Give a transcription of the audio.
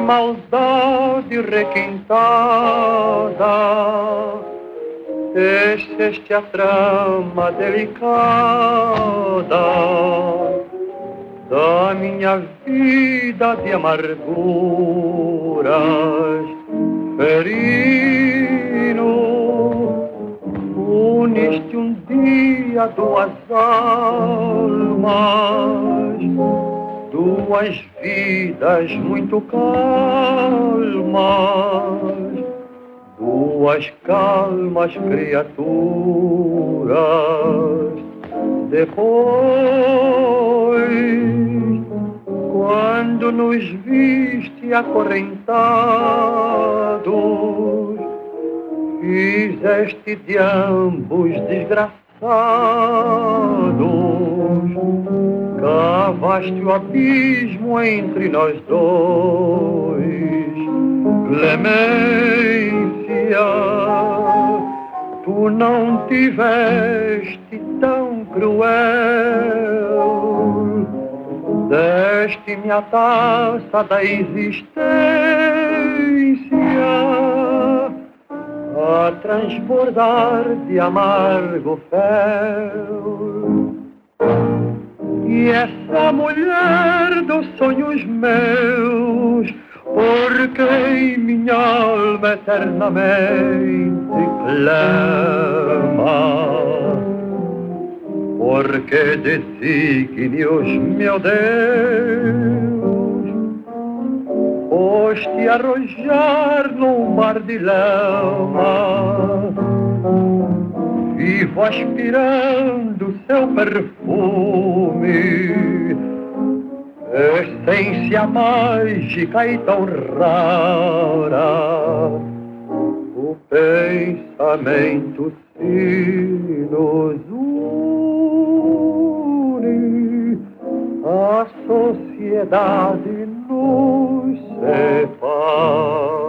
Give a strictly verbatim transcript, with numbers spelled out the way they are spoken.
maldade requintada, teceste a trama delicada da minha vida de amarguras. Ferino, uniste um dia duas almas, duas vidas muito calmas, duas calmas criaturas. Depois, quando nos viste acorrentados, fizeste de ambos desgraçados, cavaste o abismo entre nós dois. Clemência, tu não tiveste tão cruel, deste-me a taça da existência a transbordar de amargo fel. E essa mulher dos sonhos meus, por quem minha alma eternamente clama, porque desígnios, meu Deus, foste arrojar num mar de lama, vivo aspirando seu perfume, essência mágica e tão rara. O pensamento se nos une, a sociedade nos separa.